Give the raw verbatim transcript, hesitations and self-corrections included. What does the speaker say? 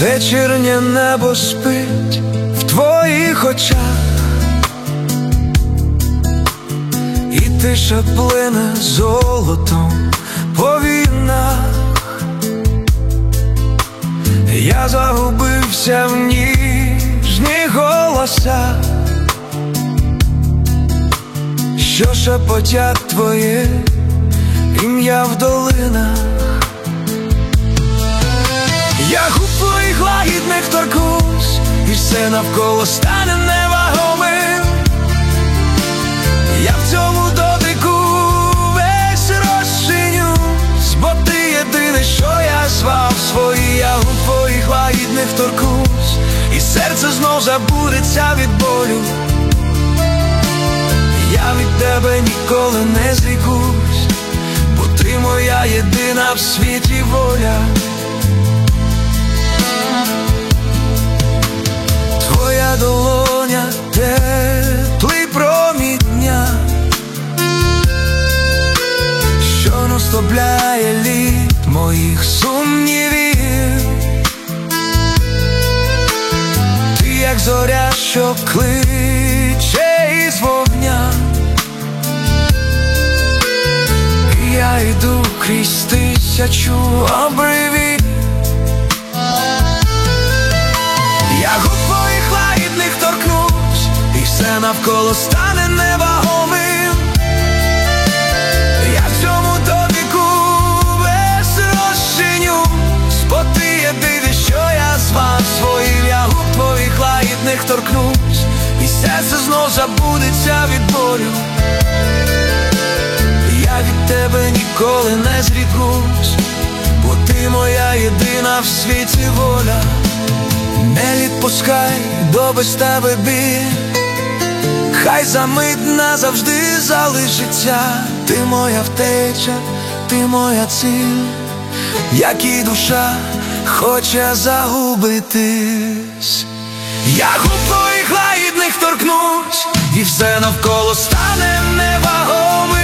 вечірнє небо спить в твоїх очах, і тиша плине золотом по вінах. Я загубився в ніжних голосах, що шепотять твоє ім'я в долинах. Я губ твоїх лагідних торкнусь, і все навколо стане невагомим. Я в цьому дотику весь розчинюсь, бо ти єдине, що я звав свої. Я губ твоїх лагідних торкнусь, і серце знов забудеться від болю. Я від тебе ніколи не зрікусь, бо ти моя єдина в світі воля. Твоя долоня – теплий промінь дня, що розтопляє лід моїх сумнівів. Ти як зоря, що кличе із вогня, і я йду крізь тисячу обривів. Я губ твоїх лагідних торкнусь, і все навколо стане невагомим. Я в цьому дотику весь розчинюсь, бо ти єдине, що я звав своїм. Я губ твоїх лагідних торкнусь, і серце знов забудеться від болю. Я від тебе ніколи не зрікусь, бо ти моя єдина в світі воля. Не відпускай до без тебе біль, хай за мить назавжди залишиться. Ти моя втеча, ти моя ціль, як і душа хоче загубитись. Я губ твоїх лагідних торкнусь, і все навколо стане невагомим.